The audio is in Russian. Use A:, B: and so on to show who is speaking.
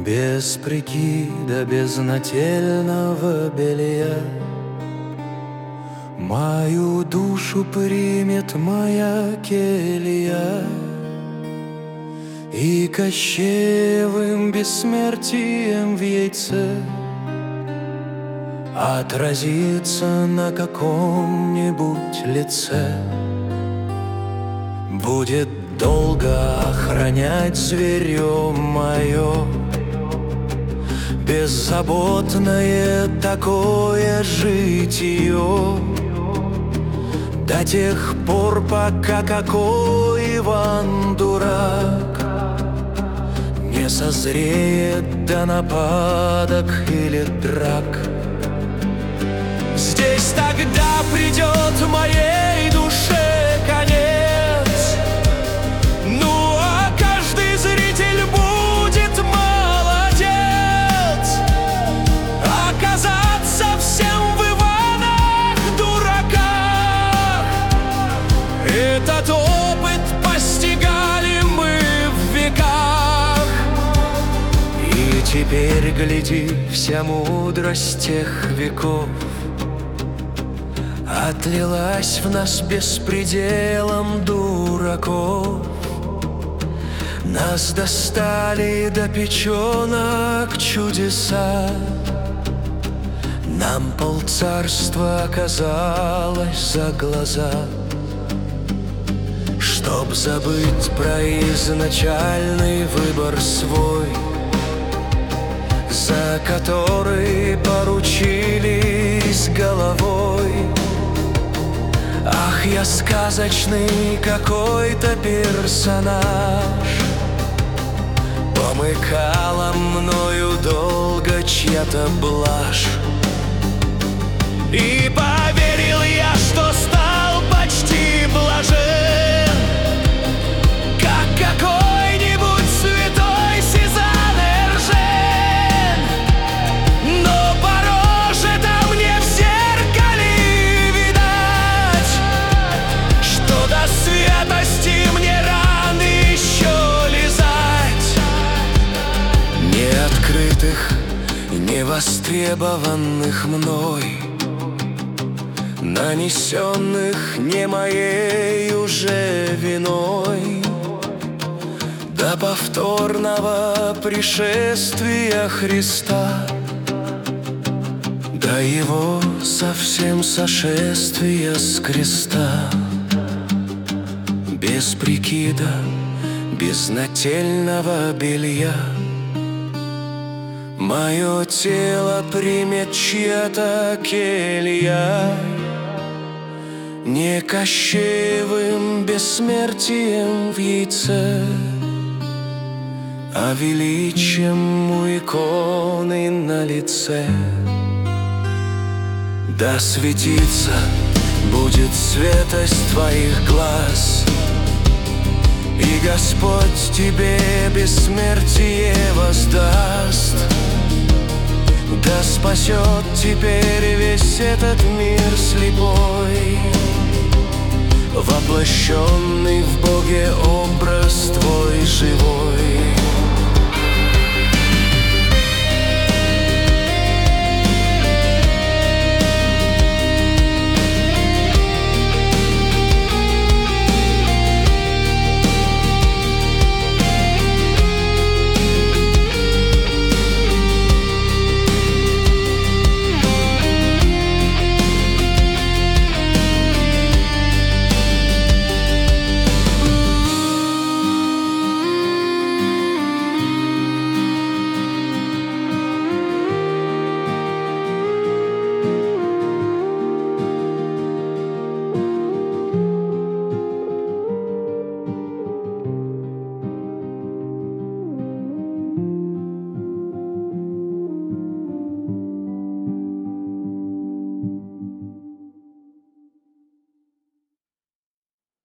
A: Без прикида, без нательного белья мою душу примет моя келья, и кощеевым бессмертием в яйце отразится на каком-нибудь лице. Будет долго охранять зверье мое беззаботное такое житие, до тех пор, пока какой Иван дурак не созреет до нападок или драк. Здесь тогда придет моей душе конец, ну а каждый зритель будет молодец. Оказаться всем в Иванах дураках, этот опыт постигали мы в веках. И теперь, гляди, вся мудрость тех веков отлилась в нас беспределом дураков. Нас достали до печенок чудеса, нам полцарства оказалось за глаза. Чтоб забыть про изначальный выбор свой, за который поручились головой. Ах, я сказочный какой-то персонаж, помыкала мною долго чья-то блажь. И поверил я, что стал почти блажен, как какой-нибудь святой Сезанн Эржен. Но по роже-то мне в зеркале видать, что до святости мне рано еще лизать. Неоткрытых, невостребованных мной, нанесенных не моей уже виной, до повторного пришествия Христа, до его совсем сошествия с креста. Без прикида, без нательного белья мое тело примет чья-то келья, не кощеевым бессмертием в яйце, а величием у иконы на лице. Да светится будет светость твоих глаз, и Господь тебе бессмертие воздаст. Да спасет теперь весь этот мир слепой, воплощенный в Боге образ твой живой.